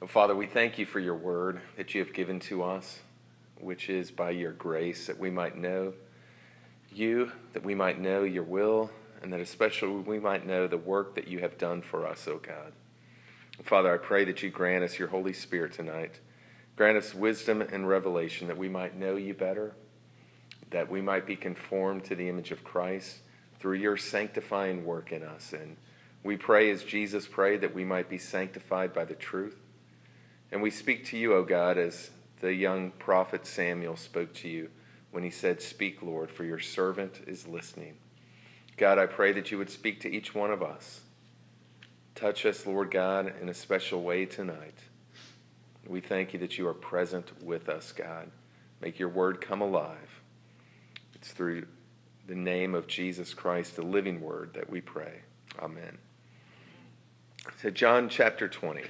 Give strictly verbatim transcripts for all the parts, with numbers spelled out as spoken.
Oh, Father, we thank you for your word that you have given to us, which is by your grace that we might know you, that we might know your will, and that especially we might know the work that you have done for us, oh God. Father, I pray that you grant us your Holy Spirit tonight. Grant us wisdom and revelation that we might know you better, that we might be conformed to the image of Christ through your sanctifying work in us. And we pray as Jesus prayed that we might be sanctified by the truth. And we speak to you, O God, as the young prophet Samuel spoke to you when he said, "Speak, Lord, for your servant is listening." God, I pray that you would speak to each one of us. Touch us, Lord God, in a special way tonight. We thank you that you are present with us, God. Make your word come alive. It's through the name of Jesus Christ, the living word, that we pray. Amen. So John chapter twenty.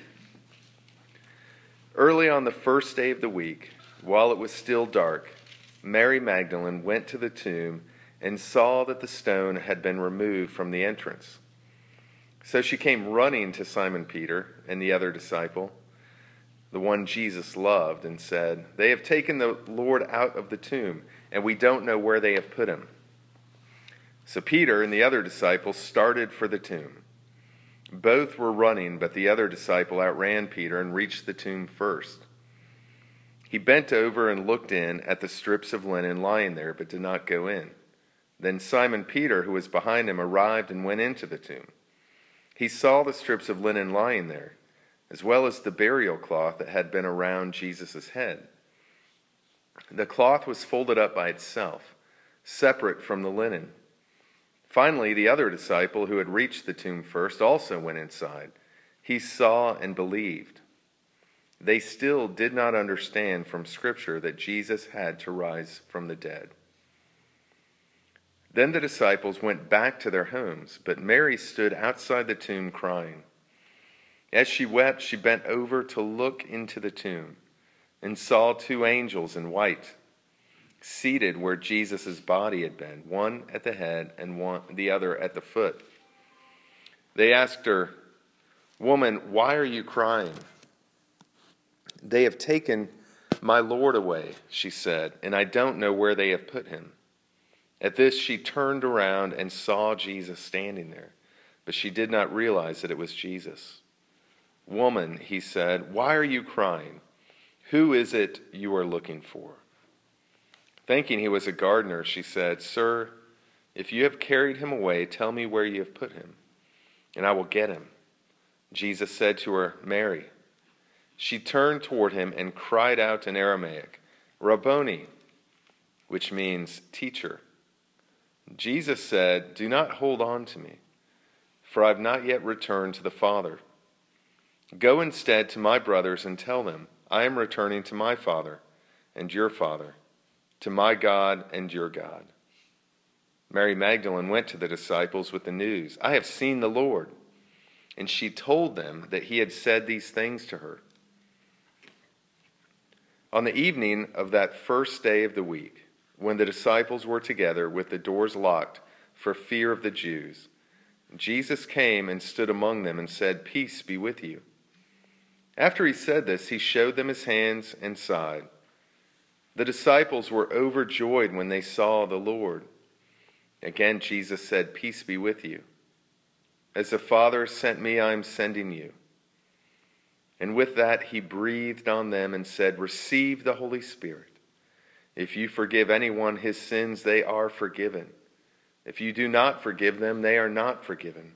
Early on the first day of the week, while it was still dark, Mary Magdalene went to the tomb and saw that the stone had been removed from the entrance. So she came running to Simon Peter and the other disciple, the one Jesus loved, and said, "They have taken the Lord out of the tomb, and we don't know where they have put him." So Peter and the other disciple started for the tomb. Both were running, but the other disciple outran Peter and reached the tomb first. He bent over and looked in at the strips of linen lying there, but did not go in. Then Simon Peter, who was behind him, arrived and went into the tomb. He saw the strips of linen lying there, as well as the burial cloth that had been around Jesus' head. The cloth was folded up by itself, separate from the linen. Finally, the other disciple, who had reached the tomb first, also went inside. He saw and believed. They still did not understand from Scripture that Jesus had to rise from the dead. Then the disciples went back to their homes, but Mary stood outside the tomb crying. As she wept, she bent over to look into the tomb and saw two angels in white, seated where Jesus' body had been, one at the head and one the other at the foot. They asked her, "Woman, why are you crying?" "They have taken my Lord away," she said, "and I don't know where they have put him." At this she turned around and saw Jesus standing there, but she did not realize that it was Jesus. "Woman," he said, "why are you crying? Who is it you are looking for?" Thinking he was a gardener, she said, "Sir, if you have carried him away, tell me where you have put him, and I will get him." Jesus said to her, "Mary." She turned toward him and cried out in Aramaic, "Rabboni," which means teacher. Jesus said, "Do not hold on to me, for I have not yet returned to the Father. Go instead to my brothers and tell them, I am returning to my Father and your Father, to my God and your God." Mary Magdalene went to the disciples with the news, "I have seen the Lord." And she told them that he had said these things to her. On the evening of that first day of the week, when the disciples were together with the doors locked for fear of the Jews, Jesus came and stood among them and said, "Peace be with you." After he said this, he showed them his hands and side. The disciples were overjoyed when they saw the Lord. Again, Jesus said, "Peace be with you. As the Father sent me, I am sending you." And with that, he breathed on them and said, "Receive the Holy Spirit. If you forgive anyone his sins, they are forgiven. If you do not forgive them, they are not forgiven."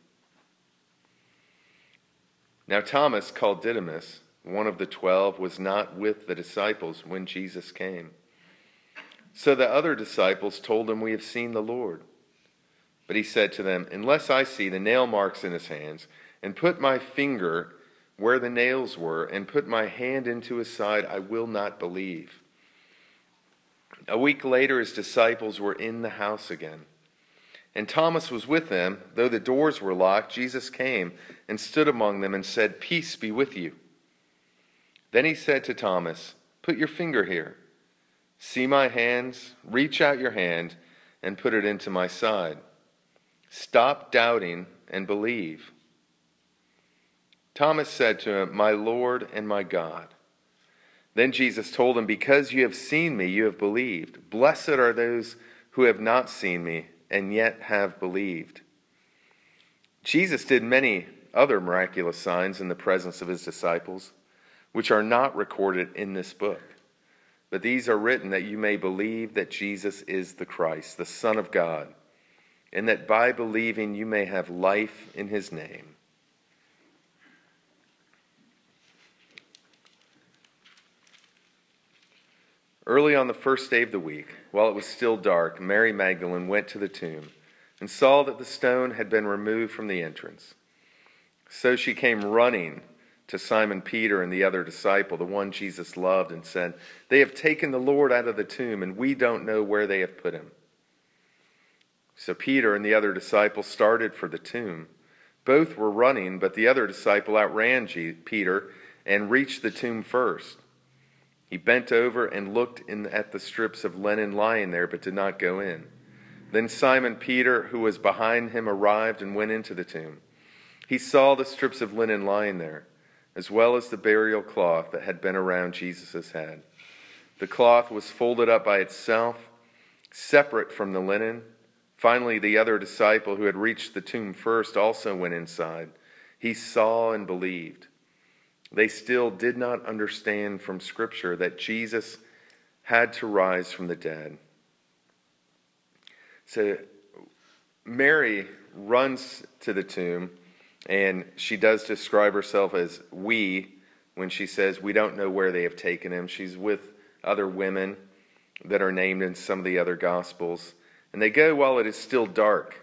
Now Thomas, called Didymus, one of the twelve, was not with the disciples when Jesus came. So the other disciples told him, "We have seen the Lord." But he said to them, "Unless I see the nail marks in his hands, and put my finger where the nails were, and put my hand into his side, I will not believe." A week later, his disciples were in the house again, and Thomas was with them. Though the doors were locked, Jesus came and stood among them and said, "Peace be with you." Then he said to Thomas, "Put your finger here. See my hands? Reach out your hand and put it into my side. Stop doubting and believe." Thomas said to him, "My Lord and my God." Then Jesus told him, "Because you have seen me, you have believed. Blessed are those who have not seen me and yet have believed." Jesus did many other miraculous signs in the presence of his disciples, which are not recorded in this book. But these are written that you may believe that Jesus is the Christ, the Son of God, and that by believing you may have life in his name. Early on the first day of the week, while it was still dark, Mary Magdalene went to the tomb and saw that the stone had been removed from the entrance. So she came running to Simon Peter and the other disciple, the one Jesus loved, and said, "They have taken the Lord out of the tomb, and we don't know where they have put him." So Peter and the other disciple started for the tomb. Both were running, but the other disciple outran Peter and reached the tomb first. He bent over and looked in at the strips of linen lying there, but did not go in. Then Simon Peter, who was behind him, arrived and went into the tomb. He saw the strips of linen lying there, as well as the burial cloth that had been around Jesus' head. The cloth was folded up by itself, separate from the linen. Finally, the other disciple, who had reached the tomb first, also went inside. He saw and believed. They still did not understand from Scripture that Jesus had to rise from the dead. So Mary runs to the tomb, and she does describe herself as we when she says we don't know where they have taken him. She's with other women that are named in some of the other Gospels. And they go while it is still dark.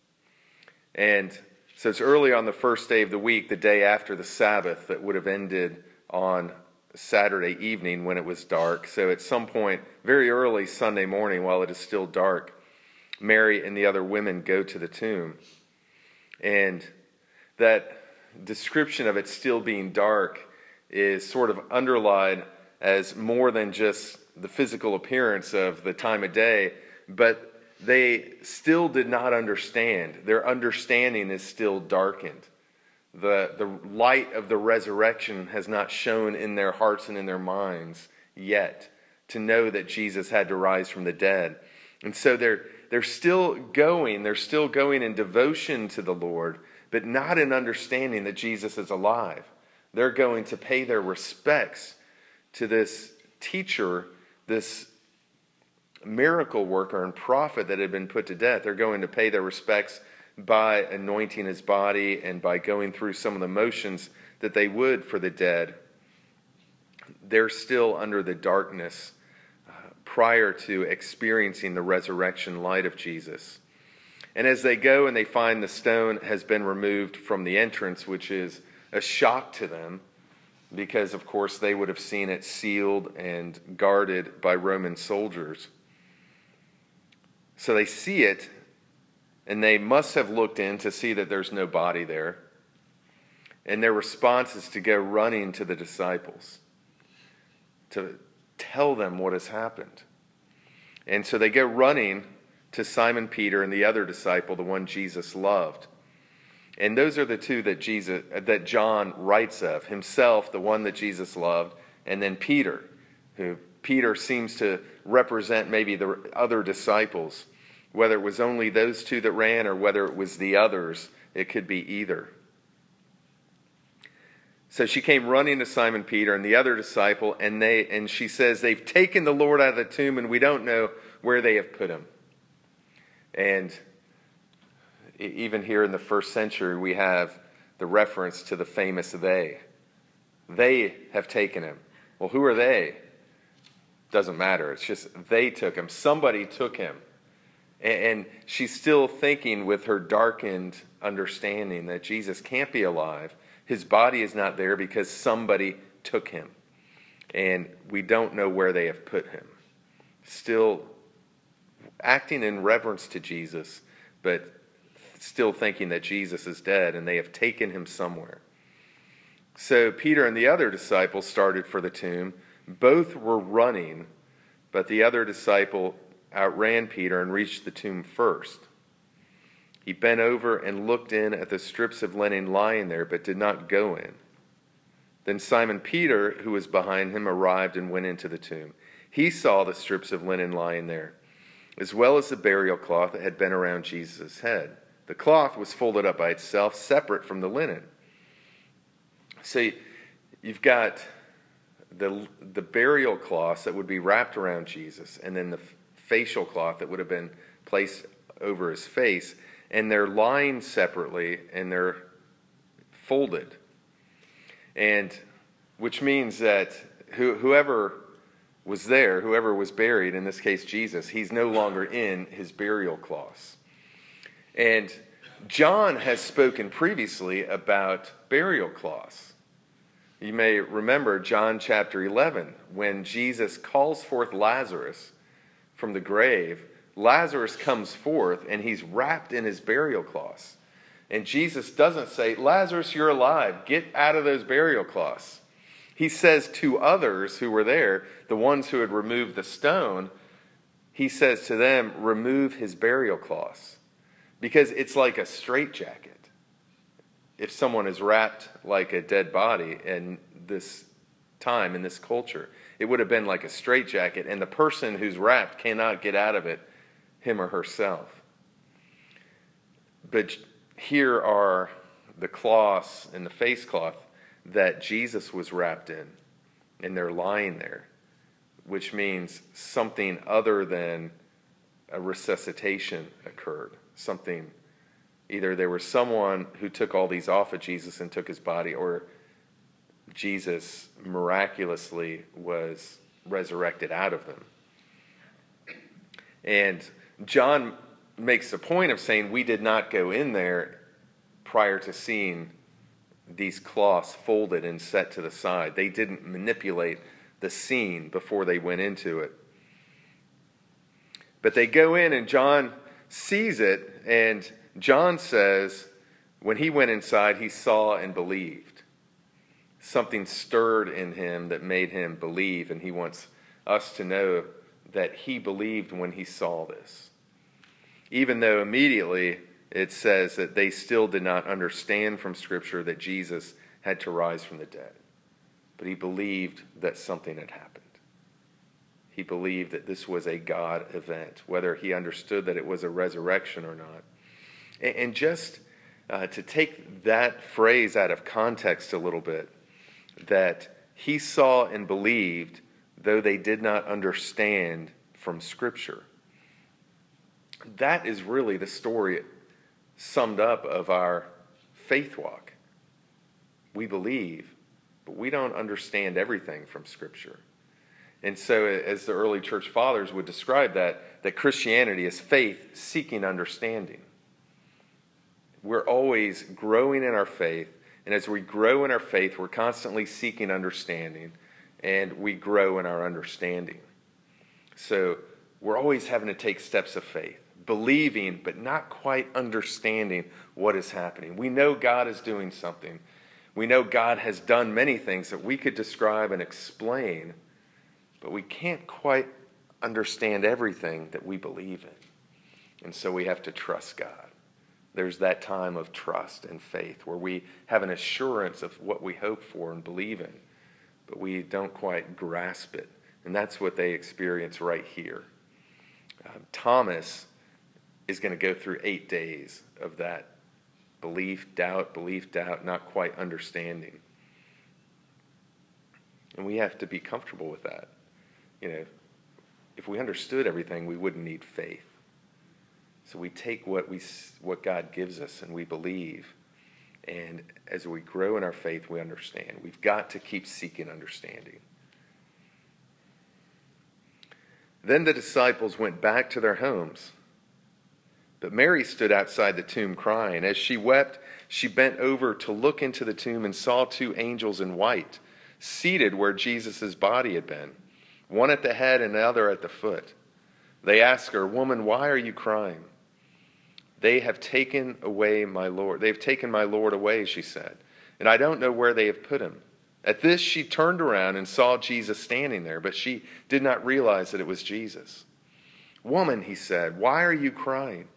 And so it's early on the first day of the week, the day after the Sabbath that would have ended on Saturday evening when it was dark. So at some point, very early Sunday morning, while it is still dark, Mary and the other women go to the tomb. And that description of it still being dark is sort of underlined as more than just the physical appearance of the time of day, but they still did not understand. Their understanding is still darkened. The, the light of the resurrection has not shone in their hearts and in their minds yet to know that Jesus had to rise from the dead. And so they're, they're still going. They're still going in devotion to the Lord, but not in understanding that Jesus is alive. They're going to pay their respects to this teacher, this miracle worker and prophet that had been put to death. They're going to pay their respects by anointing his body and by going through some of the motions that they would for the dead. They're still under the darkness uh, prior to experiencing the resurrection light of Jesus. And as they go and they find the stone has been removed from the entrance, which is a shock to them, because of course they would have seen it sealed and guarded by Roman soldiers. So they see it, and they must have looked in to see that there's no body there. And their response is to go running to the disciples to tell them what has happened. And so they go running to Simon Peter and the other disciple, the one Jesus loved. And those are the two that Jesus, that John writes of, himself, the one that Jesus loved, and then Peter, who Peter seems to represent maybe the other disciples. Whether it was only those two that ran or whether it was the others, it could be either. So she came running to Simon Peter and the other disciple, and they and she says, "They've taken the Lord out of the tomb, and we don't know where they have put him." And even here in the first century, we have the reference to the famous they. They have taken him. Well, who are they? Doesn't matter. It's just they took him. Somebody took him. And she's still thinking with her darkened understanding that Jesus can't be alive. His body is not there because somebody took him. And we don't know where they have put him. Still acting in reverence to Jesus, but still thinking that Jesus is dead and they have taken him somewhere. So Peter and the other disciple started for the tomb. Both were running, but the other disciple outran Peter and reached the tomb first. He bent over and looked in at the strips of linen lying there, but did not go in. Then Simon Peter, who was behind him, arrived and went into the tomb. He saw the strips of linen lying there, as well as the burial cloth that had been around Jesus' head. The cloth was folded up by itself, separate from the linen. So you've got the, the burial cloths that would be wrapped around Jesus, and then the facial cloth that would have been placed over his face, and they're lying separately, and they're folded. And which means that who, whoever was there, whoever was buried, in this case Jesus, he's no longer in his burial cloths. And John has spoken previously about burial cloths. You may remember John chapter eleven, when Jesus calls forth Lazarus from the grave. Lazarus comes forth and he's wrapped in his burial cloths. And Jesus doesn't say, Lazarus, you're alive. Get out of those burial cloths. He says to others who were there, the ones who had removed the stone, he says to them, remove his burial cloths. Because it's like a straitjacket. If someone is wrapped like a dead body in this time, in this culture, it would have been like a straitjacket, and the person who's wrapped cannot get out of it, him or herself. But here are the cloths and the face cloth that Jesus was wrapped in, and they're lying there, which means something other than a resuscitation occurred. Something, either there was someone who took all these off of Jesus and took his body, or Jesus miraculously was resurrected out of them. And John makes a point of saying we did not go in there prior to seeing these cloths folded and set to the side. They didn't manipulate the scene before they went into it. But they go in and John sees it, and John says when he went inside, he saw and believed. Something stirred in him that made him believe, and he wants us to know that he believed when he saw this. Even though immediately it says that they still did not understand from Scripture that Jesus had to rise from the dead. But he believed that something had happened. He believed that this was a God event, whether he understood that it was a resurrection or not. And just uh, to take that phrase out of context a little bit, that he saw and believed, though they did not understand from Scripture. That is really the story summed up of our faith walk. We believe, but we don't understand everything from Scripture. And so as the early church fathers would describe that, that Christianity is faith seeking understanding. We're always growing in our faith, and as we grow in our faith, we're constantly seeking understanding, and we grow in our understanding. So we're always having to take steps of faith, believing but not quite understanding what is happening. We know God is doing something. We know God has done many things that we could describe and explain, but we can't quite understand everything that we believe in. And so we have to trust God. There's that time of trust and faith where we have an assurance of what we hope for and believe in, but we don't quite grasp it. And that's what they experience right here. Um, Thomas is going to go through eight days of that belief, doubt, belief, doubt, not quite understanding. And we have to be comfortable with that. You know, if we understood everything, we wouldn't need faith. So we take what we what God gives us and we believe. And as we grow in our faith, we understand. We've got to keep seeking understanding. Then the disciples went back to their homes. But Mary stood outside the tomb crying. As she wept, she bent over to look into the tomb and saw two angels in white, seated where Jesus' body had been, one at the head and the other at the foot. They asked her, "Woman, why are you crying?" "They have taken away my Lord. They have taken my Lord away," she said, "and I don't know where they have put him." At this, she turned around and saw Jesus standing there, but she did not realize that it was Jesus. "Woman," he said, "why are you crying?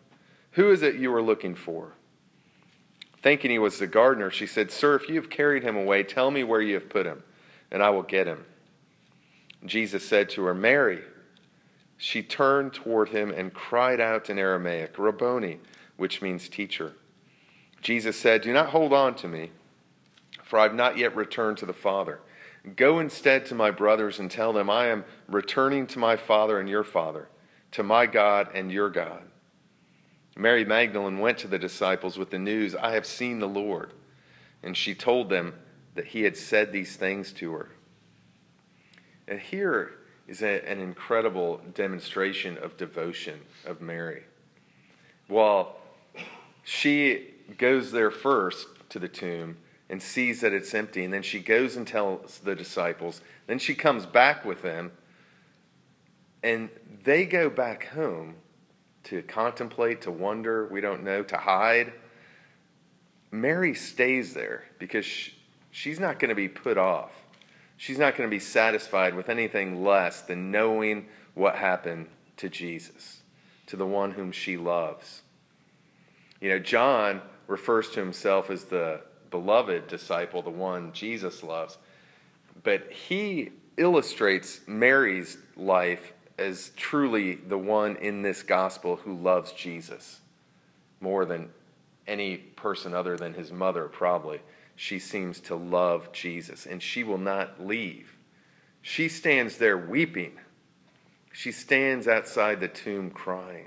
Who is it you are looking for?" Thinking he was the gardener, she said, "Sir, if you have carried him away, tell me where you have put him, and I will get him." Jesus said to her, "Mary." She turned toward him and cried out in Aramaic, "Rabboni," which means teacher. Jesus said, "Do not hold on to me, for I have not yet returned to the Father. Go instead to my brothers and tell them, I am returning to my Father and your Father, to my God and your God." Mary Magdalene went to the disciples with the news, "I have seen the Lord." And she told them that he had said these things to her. And here is a, an incredible demonstration of devotion of Mary. While she goes there first to the tomb and sees that it's empty, and then she goes and tells the disciples, then she comes back with them, and they go back home to contemplate, to wonder, we don't know, to hide. Mary stays there because she, she's not going to be put off. She's not going to be satisfied with anything less than knowing what happened to Jesus, to the one whom she loves. You know, John refers to himself as the beloved disciple, the one Jesus loves, but he illustrates Mary's life as truly the one in this gospel who loves Jesus more than any person other than his mother, probably. She seems to love Jesus, and she will not leave. She stands there weeping. She stands outside the tomb crying.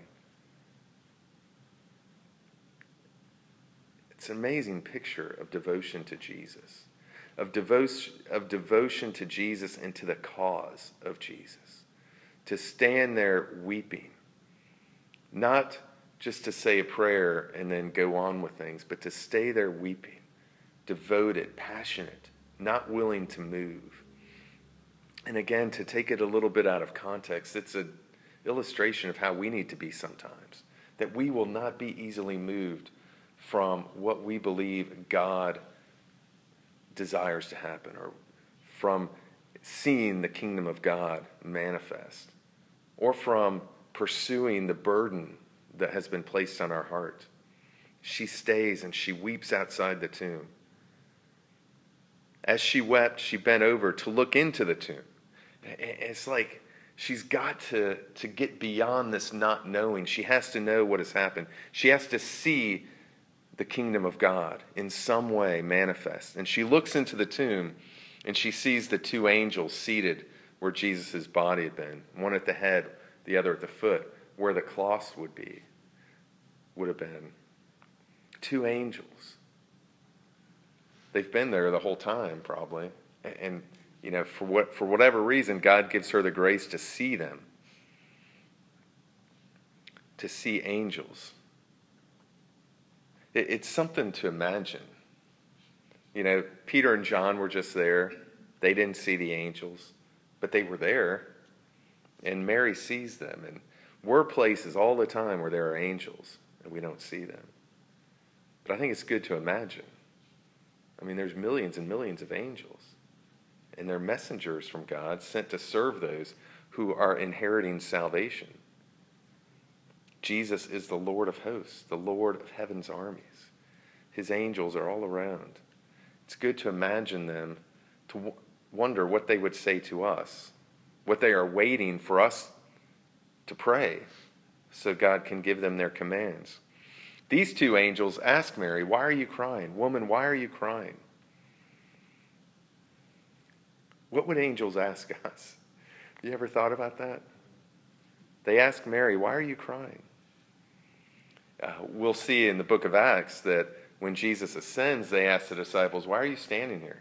It's an amazing picture of devotion to Jesus, of devotion, of devotion to Jesus and to the cause of Jesus. To stand there weeping, not just to say a prayer and then go on with things, but to stay there weeping, devoted, passionate, not willing to move. And again, to take it a little bit out of context, it's an illustration of how we need to be sometimes, that we will not be easily moved from what we believe God desires to happen, or from seeing the kingdom of God manifest, or from pursuing the burden that has been placed on our heart. She stays and she weeps outside the tomb. As she wept, she bent over to look into the tomb. It's like she's got to, to get beyond this not knowing. She has to know what has happened. She has to see the kingdom of God in some way manifest. And she looks into the tomb and she sees the two angels seated where Jesus' body had been, one at the head, the other at the foot, where the cloths would be, would have been. Two angels. They've been there the whole time, probably. And, you know, for what for whatever reason, God gives her the grace to see them, to see angels. It, it's something to imagine. You know, Peter and John were just there. They didn't see the angels, but they were there. And Mary sees them. And we're places all the time where there are angels, and we don't see them. But I think it's good to imagine. I mean, there's millions and millions of angels. And they're messengers from God sent to serve those who are inheriting salvation. Jesus is the Lord of hosts, the Lord of heaven's armies. His angels are all around. It's good to imagine them, to w- wonder what they would say to us, what they are waiting for us to pray so God can give them their commands. These two angels ask Mary, "Why are you crying? Woman, why are you crying?" What would angels ask us? Have you ever thought about that? They ask Mary, "Why are you crying?" Uh, we'll see in the book of Acts that when Jesus ascends, they ask the disciples, "Why are you standing here?"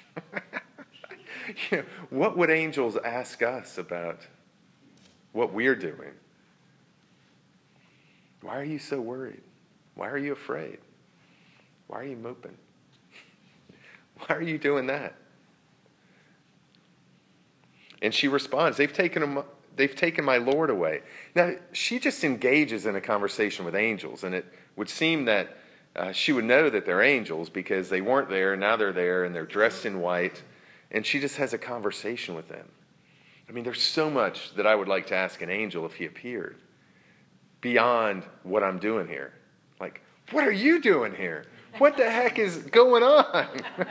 You know, what would angels ask us about what we're doing? Why are you so worried? Why are you afraid? Why are you moping? Why are you doing that? And she responds, they've taken him, they've taken my Lord away. Now, she just engages in a conversation with angels, and it would seem that uh, she would know that they're angels because they weren't there, now they're there, and they're dressed in white, and she just has a conversation with them. I mean, there's so much that I would like to ask an angel if he appeared. beyond what I'm doing here. Like, what are you doing here? What the heck is going on?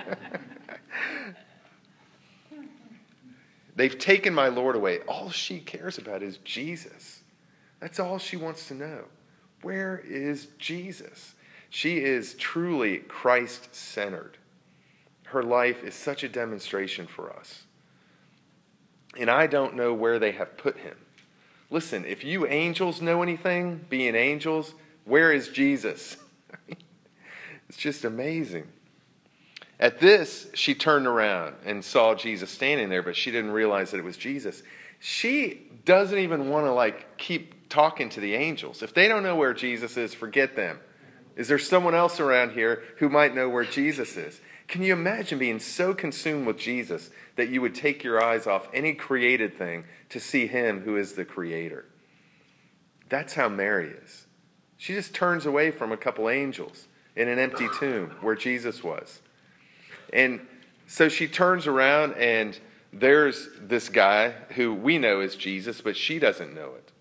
They've taken my Lord away. All she cares about is Jesus. That's all she wants to know. Where is Jesus? She is truly Christ-centered. Her life is such a demonstration for us. And I don't know where they have put him. Listen, if you angels know anything, being angels, where is Jesus? It's just amazing. At this, she turned around and saw Jesus standing there, but she didn't realize that it was Jesus. She doesn't even want to like keep talking to the angels. If they don't know where Jesus is, forget them. Is there someone else around here who might know where Jesus is? Can you imagine being so consumed with Jesus that you would take your eyes off any created thing to see him who is the creator? That's how Mary is. She just turns away from a couple angels in an empty tomb where Jesus was. And so she turns around and there's this guy who we know is Jesus, but she doesn't know it.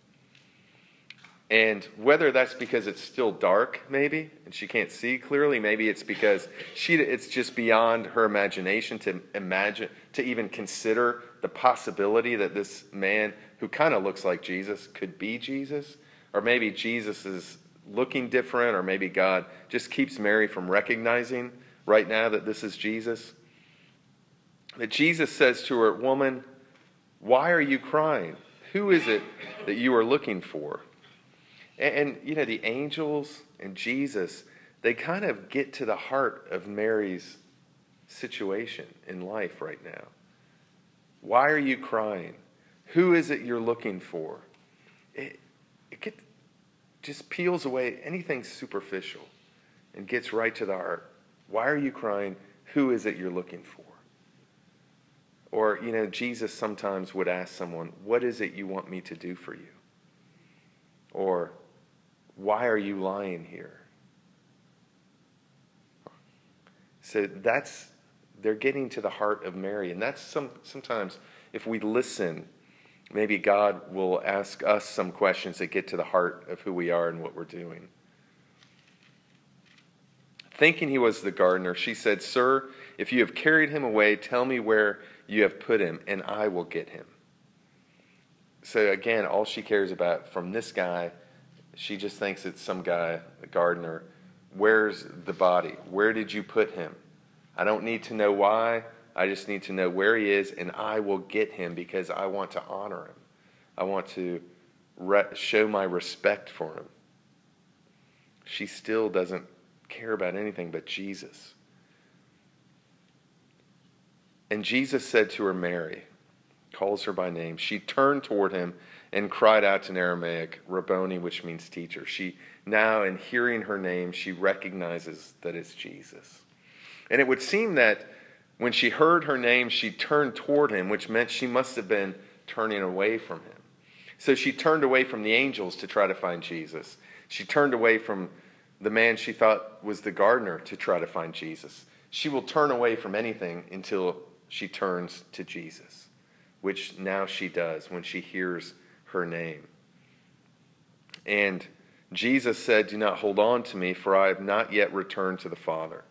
And whether that's because it's still dark, maybe, and she can't see clearly, maybe it's because she it's just beyond her imagination to imagine, to even consider the possibility that this man who kind of looks like Jesus could be Jesus. Or maybe Jesus is looking different, or maybe God just keeps Mary from recognizing right now that this is Jesus. But Jesus says to her, "Woman, why are you crying? Who is it that you are looking for?" And, and, you know, the angels and Jesus, they kind of get to the heart of Mary's situation in life right now. Why are you crying? Who is it you're looking for? It, it get, just peels away anything superficial and gets right to the heart. Why are you crying? Who is it you're looking for? Or, you know, Jesus sometimes would ask someone, what is it you want me to do for you? Or, why are you lying here? So that's, they're getting to the heart of Mary. And that's some, sometimes, if we listen, maybe God will ask us some questions that get to the heart of who we are and what we're doing. Thinking he was the gardener, she said, "Sir, if you have carried him away, tell me where you have put him, and I will get him." So again, all she cares about from this guy, she just thinks it's some guy, the gardener. Where's the body? Where did you put him? I don't need to know why. I just need to know where he is, and I will get him because I want to honor him. I want to re- show my respect for him. She still doesn't care about anything but Jesus. And Jesus said to her, "Mary," calls her by name. She turned toward him and cried out in Aramaic, "Rabboni," which means teacher. She now, in hearing her name, she recognizes that it's Jesus. And it would seem that when she heard her name, she turned toward him, which meant she must have been turning away from him. So she turned away from the angels to try to find Jesus. She turned away from the man she thought was the gardener to try to find Jesus. She will turn away from anything until she turns to Jesus, which now she does when she hears her name. And Jesus said, "Do not hold on to me, for I have not yet returned to the Father."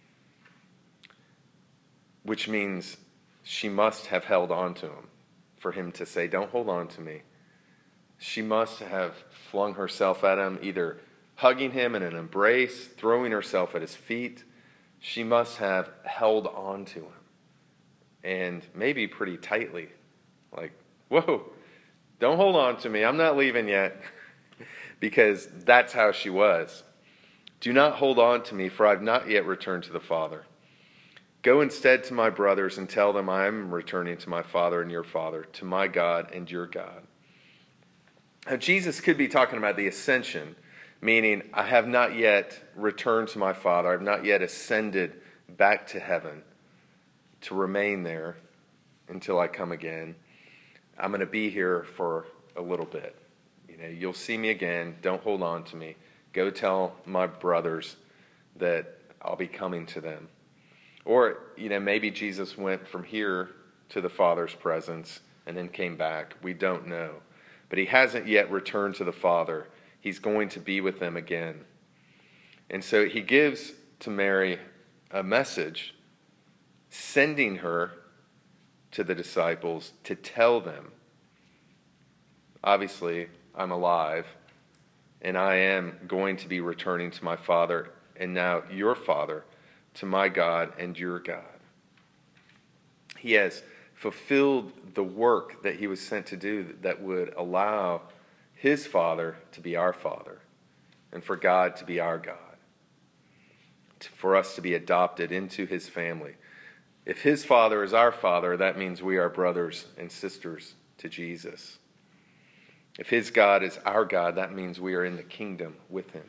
Which means she must have held on to him for him to say, "Don't hold on to me." She must have flung herself at him, either hugging him in an embrace, throwing herself at his feet. She must have held on to him, and maybe pretty tightly. Like, "Whoa, don't hold on to me. I'm not leaving yet." Because that's how she was. "Do not hold on to me, for I have not yet returned to the Father. Go instead to my brothers and tell them I am returning to my Father and your Father, to my God and your God." Now, Jesus could be talking about the ascension, meaning I have not yet returned to my Father. I have not yet ascended back to heaven to remain there until I come again. I'm going to be here for a little bit. You know, you'll see me again. Don't hold on to me. Go tell my brothers that I'll be coming to them. Or, you know, maybe Jesus went from here to the Father's presence and then came back. We don't know. But he hasn't yet returned to the Father. he's going to be with them again. And so he gives to Mary a message, sending her to the disciples to tell them, obviously, I'm alive, and I am going to be returning to my Father, and now your Father, to my God and your God. He has fulfilled the work that he was sent to do that would allow his Father to be our Father, and for God to be our God, for us to be adopted into his family. If his Father is our Father, that means we are brothers and sisters to Jesus. If his God is our God, that means we are in the kingdom with him.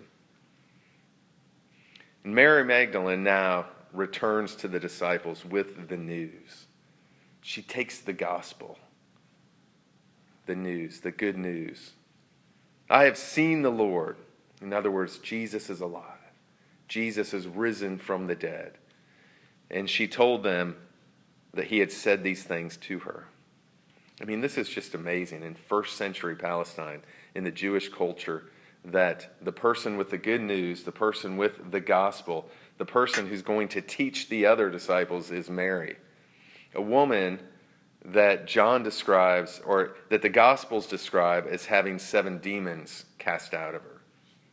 And Mary Magdalene now returns to the disciples with the news. She takes the gospel, the news, the good news. I have seen the Lord. In other words, Jesus is alive. Jesus is risen from the dead. And she told them that he had said these things to her. I mean, this is just amazing in first century Palestine, in the Jewish culture, that the person with the good news, the person with the gospel, the person who's going to teach the other disciples is Mary, a woman that John describes, or that the Gospels describe as having seven demons cast out of her.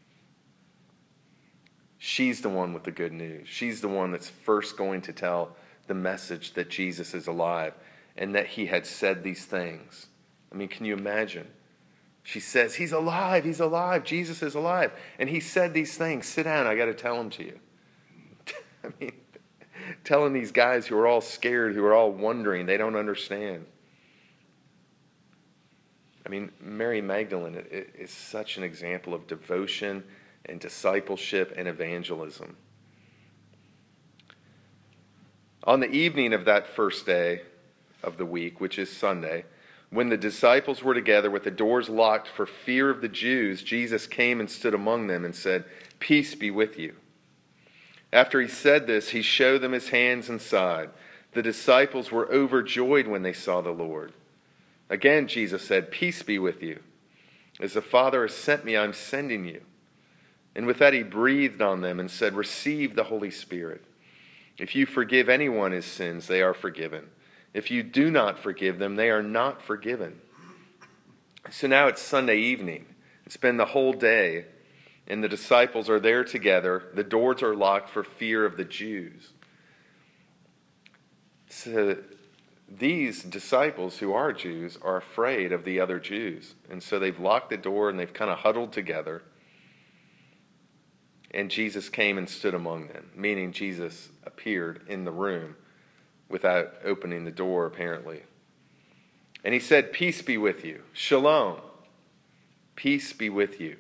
She's the one with the good news. She's the one that's first going to tell the message that Jesus is alive and that he had said these things. I mean, can you imagine? She says, he's alive, he's alive, Jesus is alive. And he said these things. Sit down, I got to tell them to you. I mean, telling these guys who are all scared, who are all wondering, they don't understand. I mean, Mary Magdalene is such an example of devotion and discipleship and evangelism. On the evening of that first day of the week, which is Sunday, when the disciples were together with the doors locked for fear of the Jews, Jesus came and stood among them and said, "Peace be with you." After he said this, he showed them his hands and side. The disciples were overjoyed when they saw the Lord. Again, Jesus said, "Peace be with you. As the Father has sent me, I'm sending you." And with that, he breathed on them and said, "Receive the Holy Spirit. If you forgive anyone his sins, they are forgiven. If you do not forgive them, they are not forgiven." So now it's Sunday evening. It's been the whole day, and the disciples are there together. The doors are locked for fear of the Jews. So these disciples who are Jews are afraid of the other Jews. And so they've locked the door and they've kind of huddled together. And Jesus came and stood among them, meaning Jesus appeared in the room without opening the door, apparently. And he said, "Peace be with you." Shalom. Peace be with you.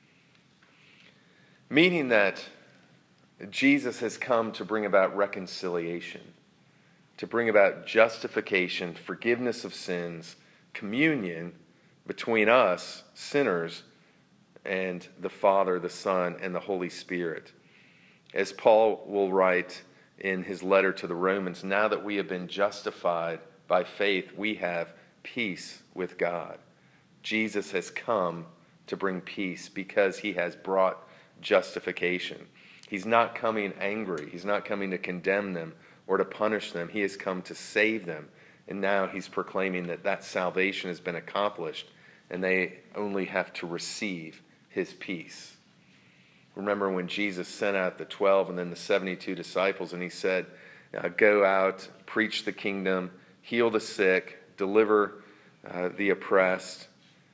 Meaning that Jesus has come to bring about reconciliation, to bring about justification, forgiveness of sins, communion between us, sinners, and the Father, the Son, and the Holy Spirit. As Paul will write in his letter to the Romans, now that we have been justified by faith, we have peace with God. Jesus has come to bring peace because he has brought justification. He's not coming angry. He's not coming to condemn them or to punish them. He has come to save them. And now he's proclaiming that that salvation has been accomplished and they only have to receive his peace. Remember when Jesus sent out the twelve and then the seventy-two disciples, and he said, "Go out, preach the kingdom, heal the sick, deliver uh, the oppressed,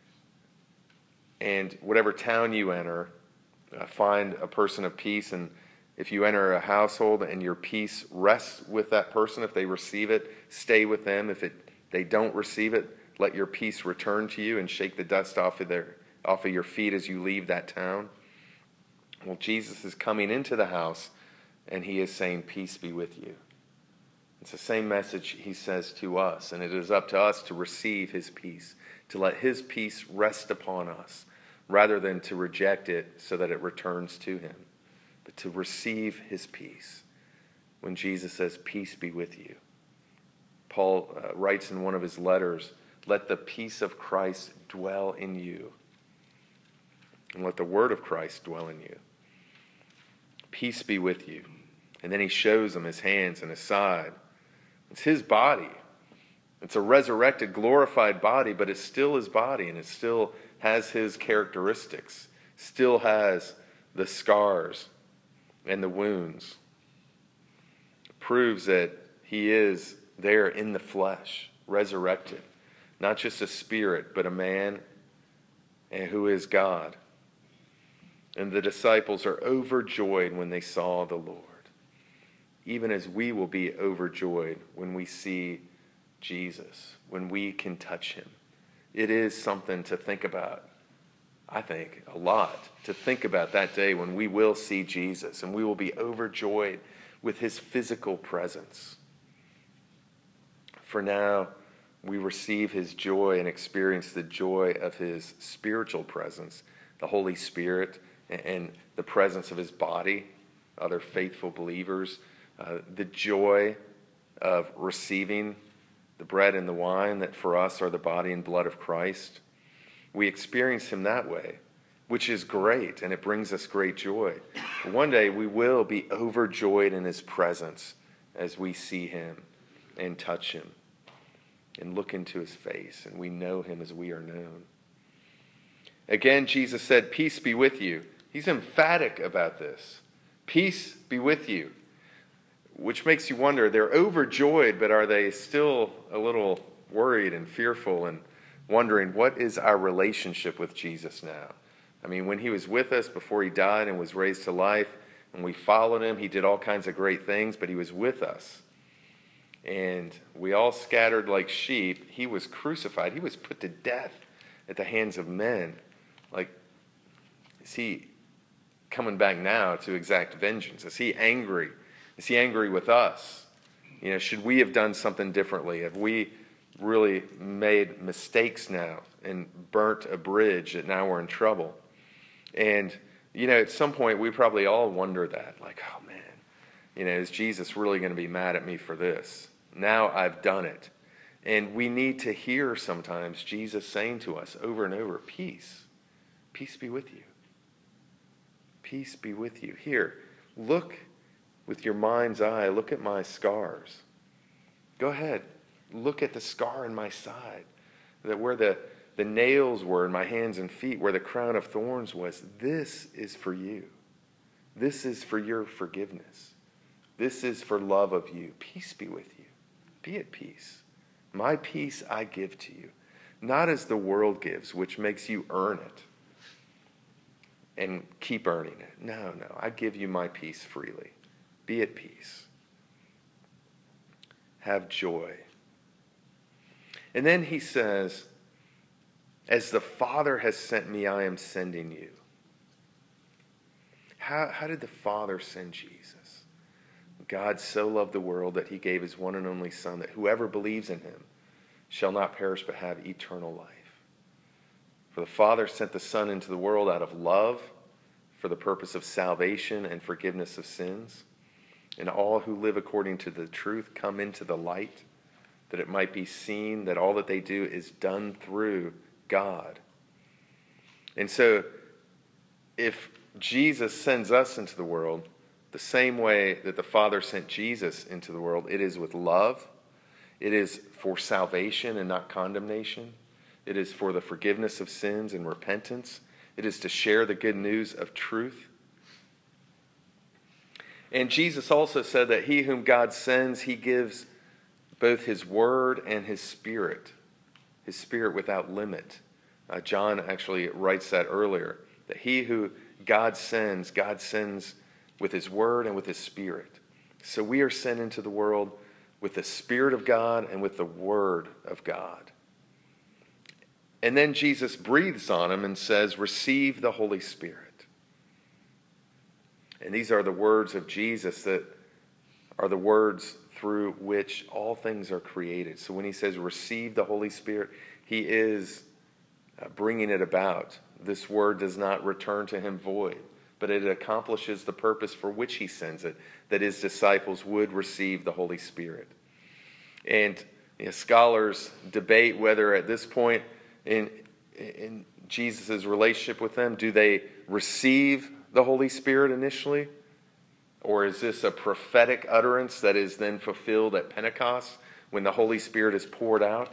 and whatever town you enter, uh, find a person of peace. And if you enter a household and your peace rests with that person, if they receive it, stay with them. If it they don't receive it, let your peace return to you and shake the dust off of their off of your feet as you leave that town." Well, Jesus is coming into the house and he is saying, "Peace be with you." It's the same message he says to us, and it is up to us to receive his peace, to let his peace rest upon us, rather than to reject it so that it returns to him, but to receive his peace. When Jesus says, "Peace be with you," Paul uh, writes in one of his letters, "Let the peace of Christ dwell in you." and let the word of Christ dwell in you. Peace be with you. And then he shows them his hands and his side. It's his body. It's a resurrected, glorified body, but it's still his body, and it still has his characteristics, still has the scars and the wounds. It proves that he is there in the flesh, resurrected, not just a spirit, but a man and who is God. And the disciples are overjoyed when they saw the Lord, even as we will be overjoyed when we see Jesus, when we can touch him. It is something to think about, I think, a lot, to think about that day when we will see Jesus and we will be overjoyed with his physical presence. For now, we receive his joy and experience the joy of his spiritual presence, the Holy Spirit, and the presence of his body, other faithful believers, uh, the joy of receiving the bread and the wine that for us are the body and blood of Christ. We experience him that way, which is great, and it brings us great joy. But one day we will be overjoyed in his presence as we see him and touch him and look into his face, and we know him as we are known. Again, Jesus said, "Peace be with you." He's emphatic about this. Peace be with you. Which makes you wonder, they're overjoyed, but are they still a little worried and fearful and wondering, what is our relationship with Jesus now? I mean, when he was with us before he died and was raised to life, and we followed him, he did all kinds of great things, but he was with us. And we all scattered like sheep. He was crucified. He was put to death at the hands of men. Like, is he coming back now to exact vengeance? Is he angry? Is he angry with us? You know, should we have done something differently? Have we really made mistakes now and burnt a bridge that now we're in trouble? And, you know, at some point we probably all wonder that. Like, oh man, you know, is Jesus really going to be mad at me for this? Now I've done it. And we need to hear sometimes Jesus saying to us over and over, peace, peace be with you. Peace be with you. Here, look with your mind's eye, look at my scars. Go ahead, look at the scar in my side, that where the, the nails were in my hands and feet, where the crown of thorns was. This is for you. This is for your forgiveness. This is for love of you. Peace be with you. Be at peace. My peace I give to you, not as the world gives, which makes you earn it and keep earning it. No, no, I give you my peace freely. Be at peace. Have joy. And then he says, as the Father has sent me, I am sending you. How, how did the Father send Jesus? God so loved the world that he gave his one and only Son, that whoever believes in him shall not perish but have eternal life. For the Father sent the Son into the world out of love, for the purpose of salvation and forgiveness of sins. And all who live according to the truth come into the light, that it might be seen that all that they do is done through God. And so, if Jesus sends us into the world the same way that the Father sent Jesus into the world, it is with love. It is for salvation and not condemnation. It is for the forgiveness of sins and repentance. It is to share the good news of truth. And Jesus also said that he whom God sends, he gives both his word and his spirit. His spirit without limit. Uh, John actually writes that earlier. That he who God sends, God sends with his word and with his spirit. So we are sent into the world with the Spirit of God and with the Word of God. And then Jesus breathes on him and says, receive the Holy Spirit. And these are the words of Jesus that are the words through which all things are created. So when he says receive the Holy Spirit, he is bringing it about. This word does not return to him void, but it accomplishes the purpose for which he sends it, that his disciples would receive the Holy Spirit. And you know, scholars debate whether at this point in, in Jesus' relationship with them? Do they receive the Holy Spirit initially? Or is this a prophetic utterance that is then fulfilled at Pentecost when the Holy Spirit is poured out?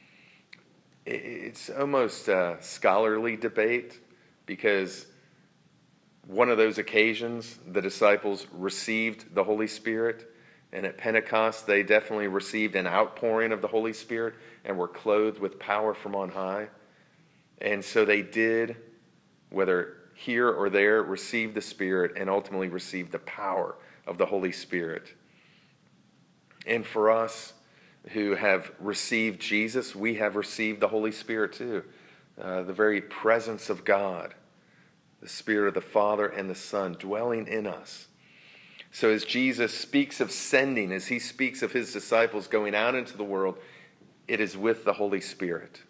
It's almost a scholarly debate, because one of those occasions the disciples received the Holy Spirit, and at Pentecost they definitely received an outpouring of the Holy Spirit and were clothed with power from on high. And so they did, whether here or there, receive the Spirit and ultimately receive the power of the Holy Spirit. And for us who have received Jesus, we have received the Holy Spirit too. Uh, the very presence of God, the Spirit of the Father and the Son dwelling in us. So as Jesus speaks of sending, as he speaks of his disciples going out into the world, it is with the Holy Spirit.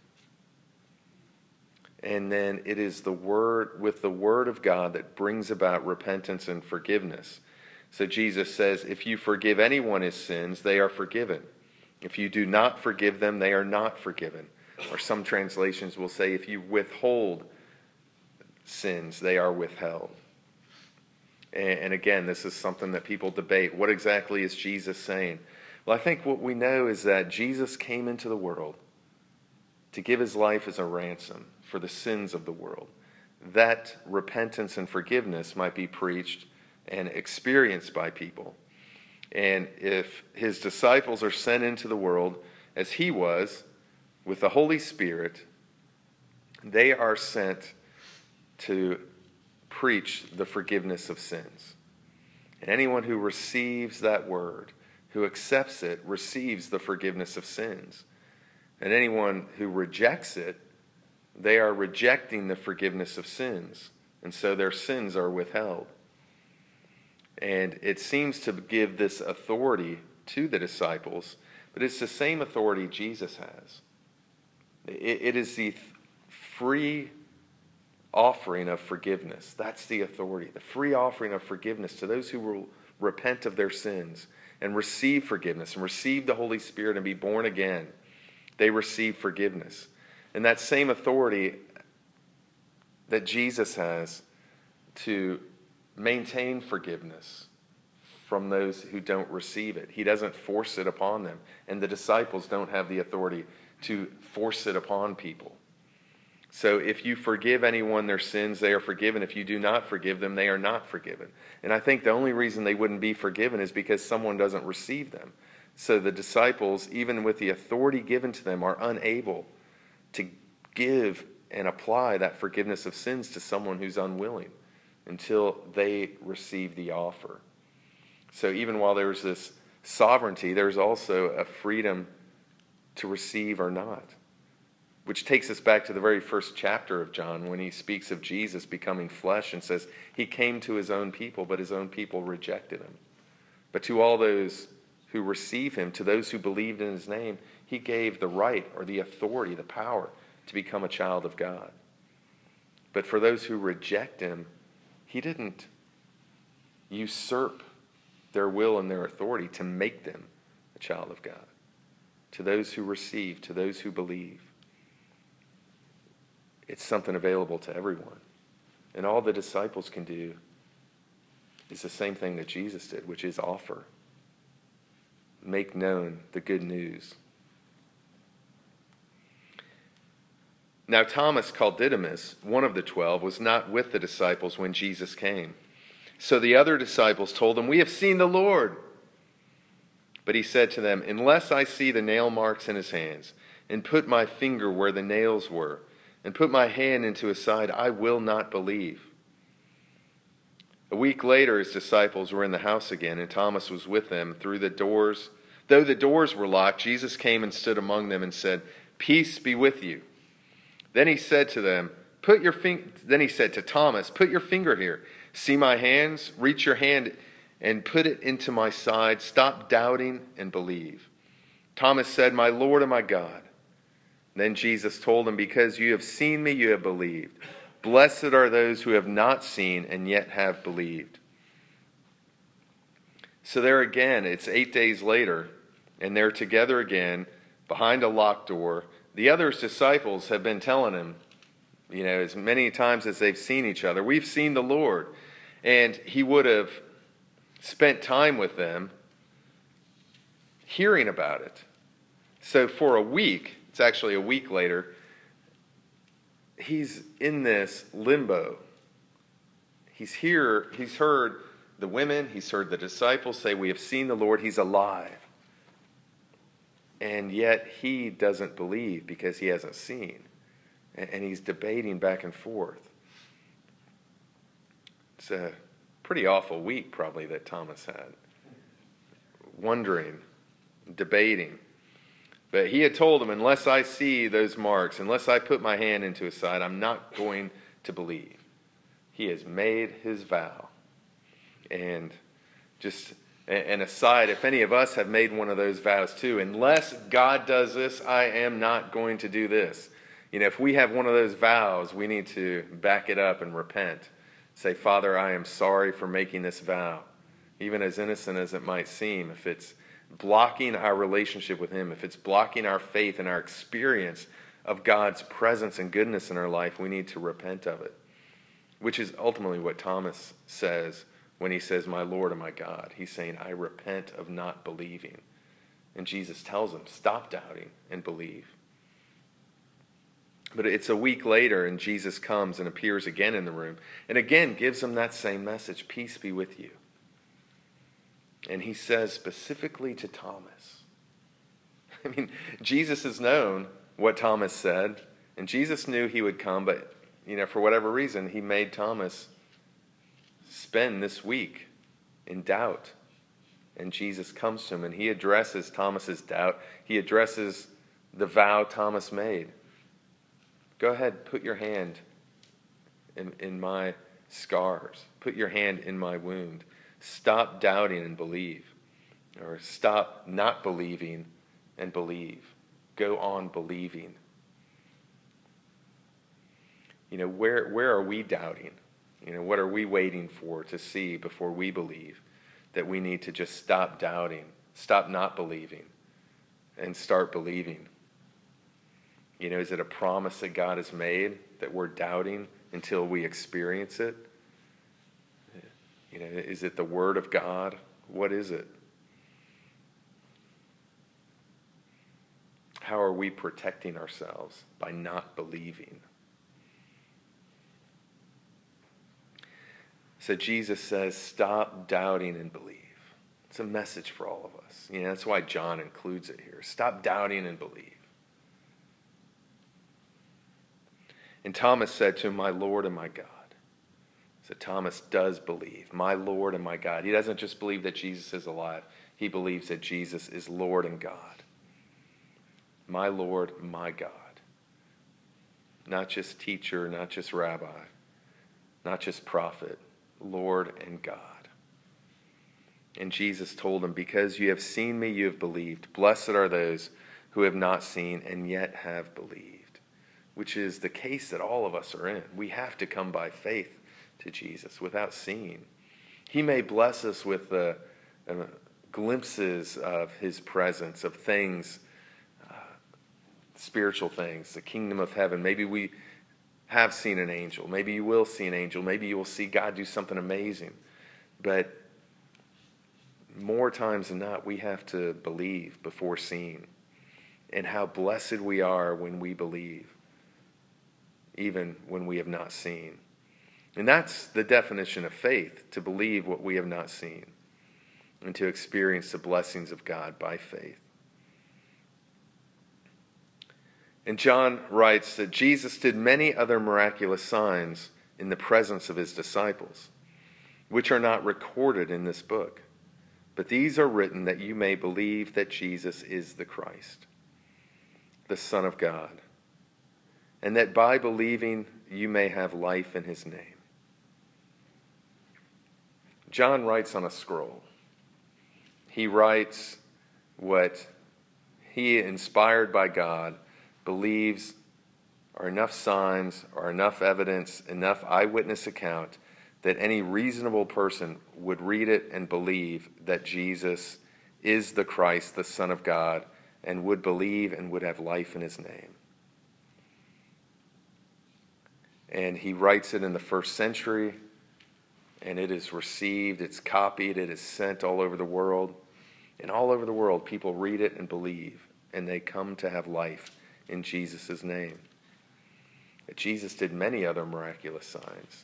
And then it is the word, with the word of God, that brings about repentance and forgiveness. So Jesus says, if you forgive anyone his sins, they are forgiven. If you do not forgive them, they are not forgiven. Or some translations will say, if you withhold sins, they are withheld. And, and again, this is something that people debate. What exactly is Jesus saying? Well, I think what we know is that Jesus came into the world to give his life as a ransom for the sins of the world, that repentance and forgiveness might be preached and experienced by people. And if his disciples are sent into the world, as he was, with the Holy Spirit, they are sent to preach the forgiveness of sins. And anyone who receives that word, who accepts it, receives the forgiveness of sins. And anyone who rejects it, they are rejecting the forgiveness of sins. And so their sins are withheld. And it seems to give this authority to the disciples, but it's the same authority Jesus has. It, it is the free offering of forgiveness. That's the authority. The free offering of forgiveness to those who will repent of their sins and receive forgiveness and receive the Holy Spirit and be born again. They receive forgiveness. And that same authority that Jesus has to maintain forgiveness from those who don't receive it. He doesn't force it upon them. And the disciples don't have the authority to force it upon people. So if you forgive anyone their sins, they are forgiven. If you do not forgive them, they are not forgiven. And I think the only reason they wouldn't be forgiven is because someone doesn't receive them. So the disciples, even with the authority given to them, are unable to give and apply that forgiveness of sins to someone who's unwilling until they receive the offer. So even while there's this sovereignty, there's also a freedom to receive or not. Which takes us back to the very first chapter of John when he speaks of Jesus becoming flesh and says he came to his own people, but his own people rejected him. But to all those who receive him, to those who believed in his name, he gave the right or the authority, the power to become a child of God. But for those who reject him, he didn't usurp their will and their authority to make them a child of God. To those who receive, to those who believe. It's something available to everyone. And all the disciples can do is the same thing that Jesus did, which is offer. Make known the good news. Now Thomas, called Didymus, one of the twelve, was not with the disciples when Jesus came. So the other disciples told him, "We have seen the Lord." But he said to them, "Unless I see the nail marks in his hands, and put my finger where the nails were, and put my hand into his side, I will not believe." A week later, his disciples were in the house again, and Thomas was with them. Through the doors, though the doors were locked, Jesus came and stood among them and said, "Peace be with you." Then he said to them, "Put your fin-" Then he said to Thomas, "Put your finger here. See my hands? Reach your hand and put it into my side. Stop doubting and believe." Thomas said, "My Lord and my God." Then Jesus told him, "Because you have seen me, you have believed. Blessed are those who have not seen and yet have believed." So there again, it's eight days later, and they're together again behind a locked door. The other disciples have been telling him, you know, as many times as they've seen each other. We've seen the Lord. And he would have spent time with them hearing about it. So for a week, it's actually a week later, he's in this limbo. He's here, he's heard the women, he's heard the disciples say, we have seen the Lord, he's alive. And yet he doesn't believe because he hasn't seen. And he's debating back and forth. It's a pretty awful week probably that Thomas had. Wondering, debating. But he had told him, unless I see those marks, unless I put my hand into his side, I'm not going to believe. He has made his vow. And just an aside, if any of us have made one of those vows too, unless God does this, I am not going to do this. You know, if we have one of those vows, we need to back it up and repent. Say, Father, I am sorry for making this vow. Even as innocent as it might seem, if it's blocking our relationship with him, if it's blocking our faith and our experience of God's presence and goodness in our life, we need to repent of it. Which is ultimately what Thomas says when he says, my Lord and my God. He's saying, I repent of not believing. And Jesus tells him, stop doubting and believe. But it's a week later, and Jesus comes and appears again in the room, and again gives him that same message, peace be with you. And he says specifically to Thomas, I mean, Jesus has known what Thomas said, and Jesus knew he would come, but, you know, for whatever reason, he made Thomas spend this week in doubt. And Jesus comes to him, and he addresses Thomas's doubt. He addresses the vow Thomas made. Go ahead, put your hand in, in my scars. Put your hand in my wound. Stop doubting and believe. Or stop not believing and believe. Go on believing. You know, where where are we doubting? You know, what are we waiting for to see before we believe? That we need to just stop doubting, stop not believing, and start believing. You know, is it a promise that God has made that we're doubting until we experience it? You know, is it the Word of God? What is it? How are we protecting ourselves by not believing? So Jesus says, stop doubting and believe. It's a message for all of us. You know, that's why John includes it here. Stop doubting and believe. And Thomas said to him, my Lord and my God. So Thomas does believe, my Lord and my God. He doesn't just believe that Jesus is alive. He believes that Jesus is Lord and God. My Lord, my God. Not just teacher, not just rabbi, not just prophet, Lord and God. And Jesus told him, because you have seen me, you have believed. Blessed are those who have not seen and yet have believed. Which is the case that all of us are in. We have to come by faith to Jesus without seeing. He may bless us with uh, uh, glimpses of his presence, of things, uh, spiritual things, the kingdom of heaven. Maybe we have seen an angel. Maybe you will see an angel. Maybe you will see God do something amazing. But more times than not, we have to believe before seeing. And how blessed we are when we believe, even when we have not seen. And that's the definition of faith, to believe what we have not seen and to experience the blessings of God by faith. And John writes that Jesus did many other miraculous signs in the presence of his disciples, which are not recorded in this book. But these are written that you may believe that Jesus is the Christ, the Son of God, and that by believing you may have life in his name. John writes on a scroll. He writes what he, inspired by God, believes are enough signs, are enough evidence, enough eyewitness account that any reasonable person would read it and believe that Jesus is the Christ, the Son of God, and would believe and would have life in his name. And he writes it in the first century, and it is received, it's copied, it is sent all over the world. And all over the world, people read it and believe, and they come to have life in Jesus' name. Jesus did many other miraculous signs,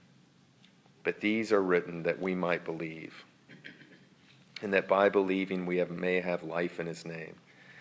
but these are written that we might believe, and that by believing we have, may have life in his name.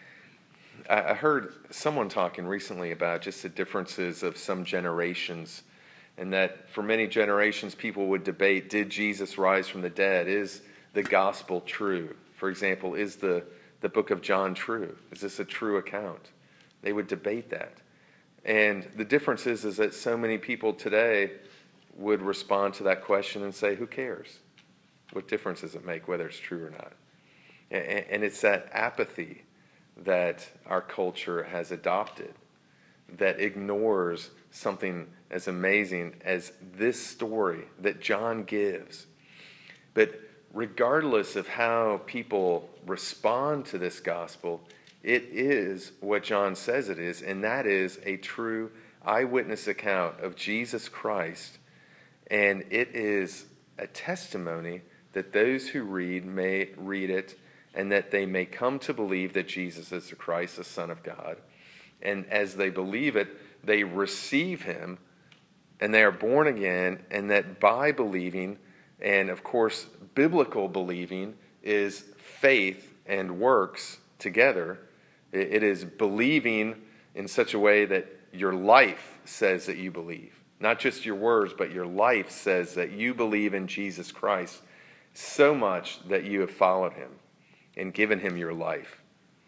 I heard someone talking recently about just the differences of some generations, and that for many generations people would debate, did Jesus rise from the dead? Is the gospel true? For example, is the, the book of John true? Is this a true account? They would debate that. And the difference is, is that so many people today would respond to that question and say, who cares? What difference does it make whether it's true or not? And, and it's that apathy that our culture has adopted that ignores something as amazing as this story that John gives. But regardless of how people respond to this gospel, it is what John says it is, and that is a true eyewitness account of Jesus Christ. And it is a testimony that those who read may read it, and that they may come to believe that Jesus is the Christ, the Son of God. And as they believe it, they receive him, and they are born again, and that by believing, and of course, biblical believing is faith and works together. It is believing in such a way that your life says that you believe. Not just your words, but your life says that you believe in Jesus Christ so much that you have followed him and given him your life.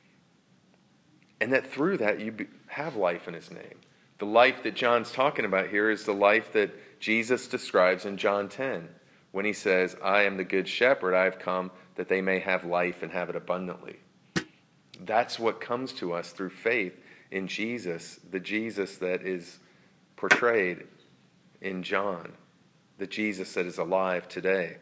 And that through that you have life in his name. The life that John's talking about here is the life that Jesus describes in John ten, when he says, I am the good shepherd, I have come that they may have life and have it abundantly. That's what comes to us through faith in Jesus, the Jesus that is portrayed in John, the Jesus that is alive today.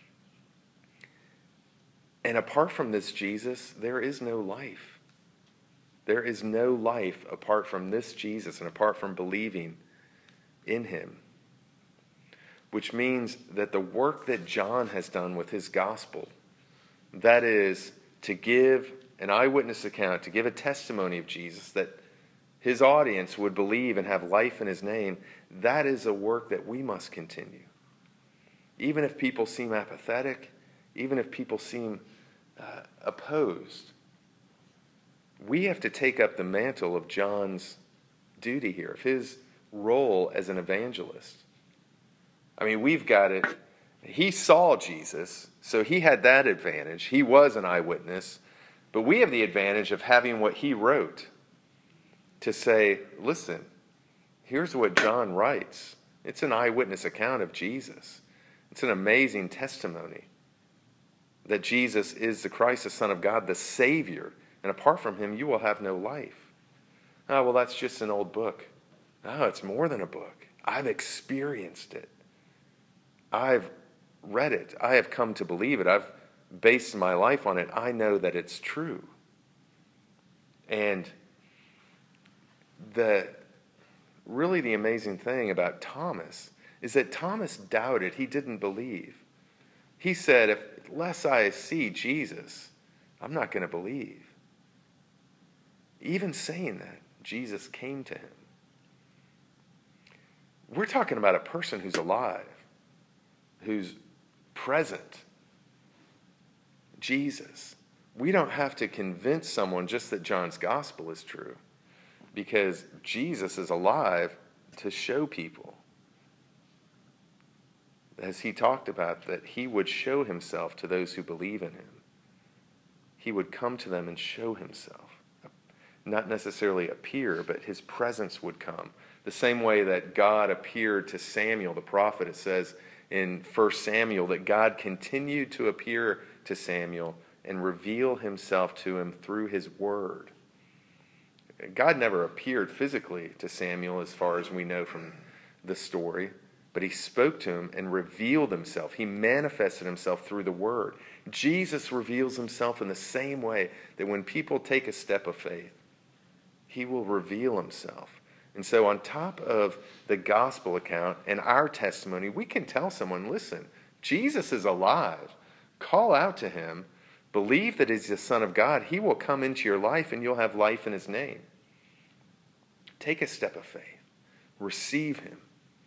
And apart from this Jesus, there is no life. There is no life apart from this Jesus and apart from believing in him. Which means that the work that John has done with his gospel, that is to give an eyewitness account, to give a testimony of Jesus, that his audience would believe and have life in his name, that is a work that we must continue. Even if people seem apathetic, even if people seem uh, opposed, we have to take up the mantle of John's duty here, of his role as an evangelist. I mean, we've got it. He saw Jesus, so he had that advantage. He was an eyewitness. But we have the advantage of having what he wrote to say, listen, here's what John writes. It's an eyewitness account of Jesus. It's an amazing testimony that Jesus is the Christ, the Son of God, the Savior. And apart from him, you will have no life. Oh, well, that's just an old book. No, it's more than a book. I've experienced it. I've read it. I have come to believe it. I've based my life on it. I know that it's true. And the really the amazing thing about Thomas is that Thomas doubted. He didn't believe. He said, if unless I see Jesus, I'm not going to believe. Even saying that, Jesus came to him. We're talking about a person who's alive, who's present. Jesus. We don't have to convince someone just that John's gospel is true, because Jesus is alive to show people, as he talked about, that he would show himself to those who believe in him. He would come to them and show himself. Not necessarily appear, but his presence would come. The same way that God appeared to Samuel, the prophet, it says in First Samuel that God continued to appear to Samuel and reveal himself to him through his word. God never appeared physically to Samuel as far as we know from the story, but he spoke to him and revealed himself. He manifested himself through the word. Jesus reveals himself in the same way that when people take a step of faith, he will reveal himself. And so on top of the gospel account and our testimony, we can tell someone, listen, Jesus is alive. Call out to him. Believe that he's the Son of God. He will come into your life and you'll have life in his name. Take a step of faith. Receive him.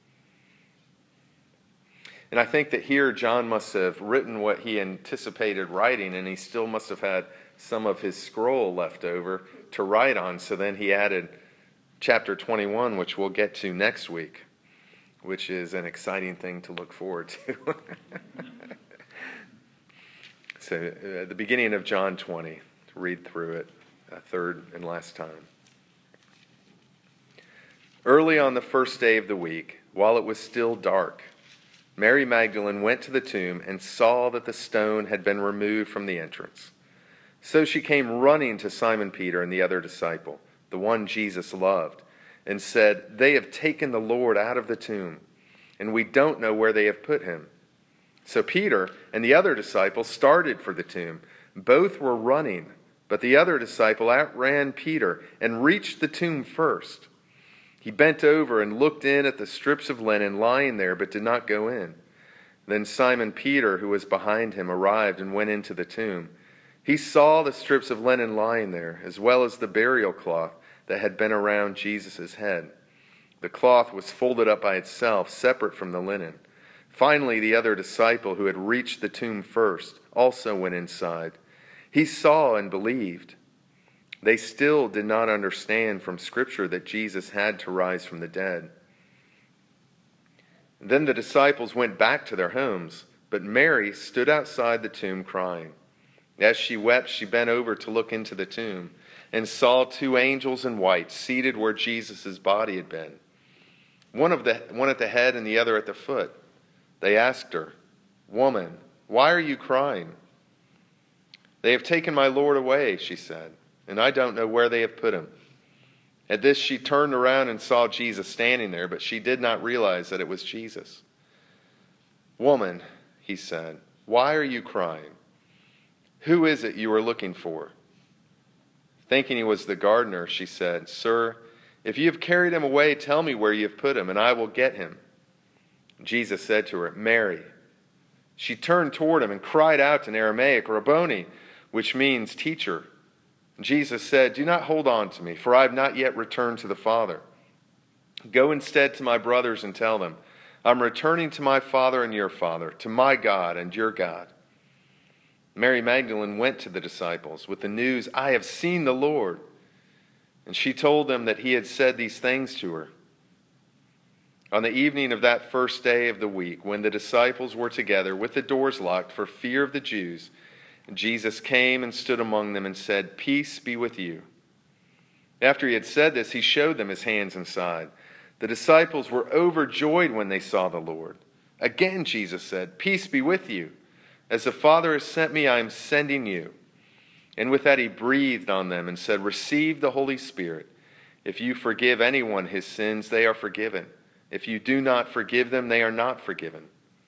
And I think that here John must have written what he anticipated writing, and he still must have had some of his scroll left over to write on. So then he added chapter twenty-one, which we'll get to next week, which is an exciting thing to look forward to. So at uh, the beginning of John twenty, to read through it a third and last time. Early on the first day of the week, while it was still dark, Mary Magdalene went to the tomb and saw that the stone had been removed from the entrance. So she came running to Simon Peter and the other disciple, the one Jesus loved, and said, "They have taken the Lord out of the tomb, and we don't know where they have put him." So Peter and the other disciple started for the tomb. Both were running, but the other disciple outran Peter and reached the tomb first. He bent over and looked in at the strips of linen lying there, but did not go in. Then Simon Peter, who was behind him, arrived and went into the tomb. He saw the strips of linen lying there, as well as the burial cloth that had been around Jesus' head. The cloth was folded up by itself, separate from the linen. Finally, the other disciple, who had reached the tomb first, also went inside. He saw and believed. They still did not understand from Scripture that Jesus had to rise from the dead. Then the disciples went back to their homes, but Mary stood outside the tomb crying. As she wept, she bent over to look into the tomb and saw two angels in white seated where Jesus' body had been, one of the one at the head and the other at the foot. They asked her, "Woman, why are you crying?" "They have taken my Lord away," she said, "and I don't know where they have put him." At this, she turned around and saw Jesus standing there, but she did not realize that it was Jesus. "Woman," he said, "why are you crying? Who is it you are looking for?" Thinking he was the gardener, she said, "Sir, if you have carried him away, tell me where you have put him, and I will get him." Jesus said to her, "Mary." She turned toward him and cried out in Aramaic, "Rabboni," which means teacher. Jesus said, "Do not hold on to me, for I have not yet returned to the Father. Go instead to my brothers and tell them, I'm returning to my Father and your Father, to my God and your God." Mary Magdalene went to the disciples with the news, "I have seen the Lord." And she told them that he had said these things to her. On the evening of that first day of the week, when the disciples were together with the doors locked for fear of the Jews, Jesus came and stood among them and said, "Peace be with you." After he had said this, he showed them his hands and side. The disciples were overjoyed when they saw the Lord. Again, Jesus said, "Peace be with you. As the Father has sent me, I am sending you." And with that, he breathed on them and said, "Receive the Holy Spirit. If you forgive anyone his sins, they are forgiven. If you do not forgive them, they are not forgiven."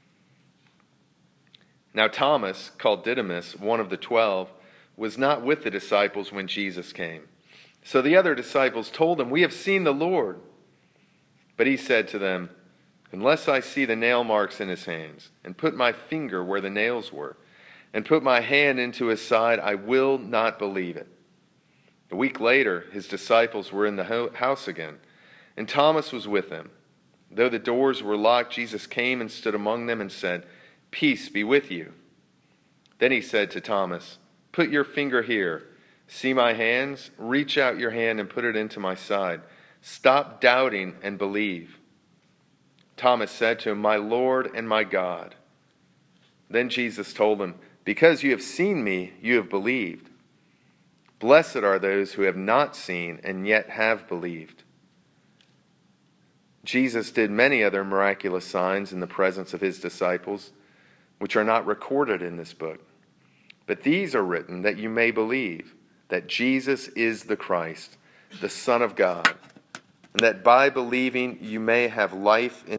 Now Thomas, called Didymus, one of the twelve, was not with the disciples when Jesus came. So the other disciples told him, "We have seen the Lord." But he said to them, "Unless I see the nail marks in his hands, and put my finger where the nails were, and put my hand into his side, I will not believe it." A week later, his disciples were in the house again, and Thomas was with them. Though the doors were locked, Jesus came and stood among them and said, "Peace be with you." Then he said to Thomas, "Put your finger here. See my hands? Reach out your hand and put it into my side. Stop doubting and believe." Thomas said to him, "My Lord and my God." Then Jesus told him, "Because you have seen me, you have believed. Blessed are those who have not seen and yet have believed." Jesus did many other miraculous signs in the presence of his disciples, which are not recorded in this book. But these are written that you may believe that Jesus is the Christ, the Son of God, and that by believing you may have life in